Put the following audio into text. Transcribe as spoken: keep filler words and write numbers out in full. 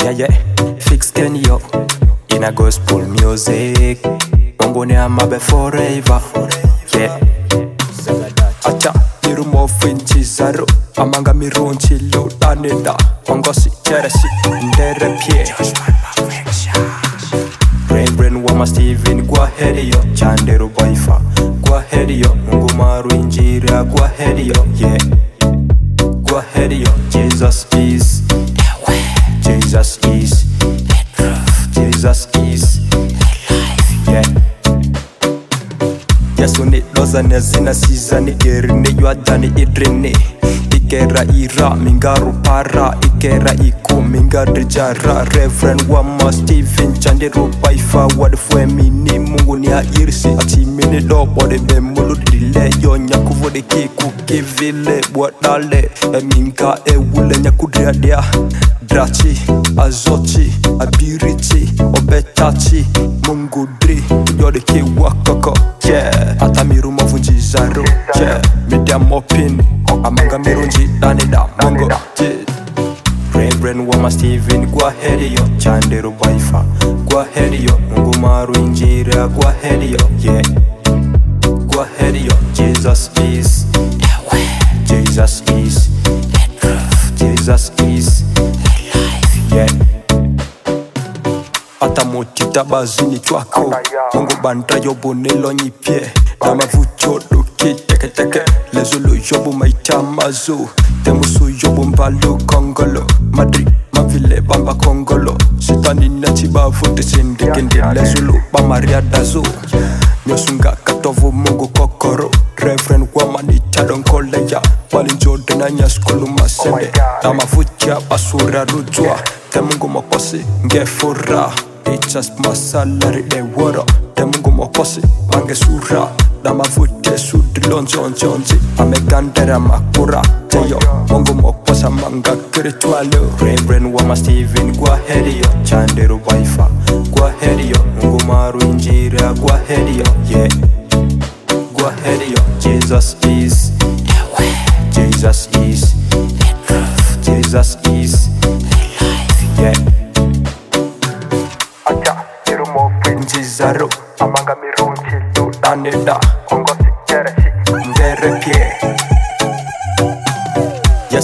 Yeah, yeah, fix Kenyo in a gospel music. Mungu ni amabe forever. Yeah. Acha mirumo finchi zaro amanga mirunchi lo daneda ongosi cheresi ndere pie. Brain brain wama Steven kwa heri yo chandero baifa kwa heri yo Mungu maru injira kwa heri yo. Yeah. Kwa heri yo Jesus is Jesus is Jesus is yeah. Yesu ni loza nezina sizani gerine yuadani idrine. Ikera ira mingaru para ikera iku mingadri jara. Reverend wama Steven chandero baifa wadfwe mini Mungu ni hairisi ati mini do bode memulu dile yo nyakuvode kiku kivile bwadale eminga ewule nyakudriadia drachi azochi abiriti obetachi Mungu dri yode kiwakoko yeah. Ata mirumo vunji zaro yeah. Media mopin amanga mirunji danida Mungu yeah. Reverend wama Steven kwa heri yo chandero baifa kwa heri yo Mungu maru injira kwa heri yo yeah. Kwa heri yo Jesus is Jesus is Jesus is yeah. Ata motita bazini chwako Mungu banda yobo nelo nyipye na mavucho duki teke teke lezolo yobo maita mazo temusu yobo mbalo kongolo madri mavile bamba kongolo sitani natiba vote sindikende lezolo bamaria dazo nyosunga katovu Mungu kokoro Reverend wamani chadon koleya walinjode na nyaskulu masende na mavucha basura rujwa te Mungu mokosi ngefura it's just masalari de woro te Mungu mokosi mange sura na mavucha sudilonjonjonji amegandera makura teyo Mungu mokosa manga kiritualo. Reverend wama Steven kwa heri yo chandero baifa kwa heri yo Mungu maru injira kwa heri yo yeah. Kwa heri yo Jesus is Jesus is Jesus is yeah. Acha mirumo finchi zaro amanga mirunchi lo daneda ongo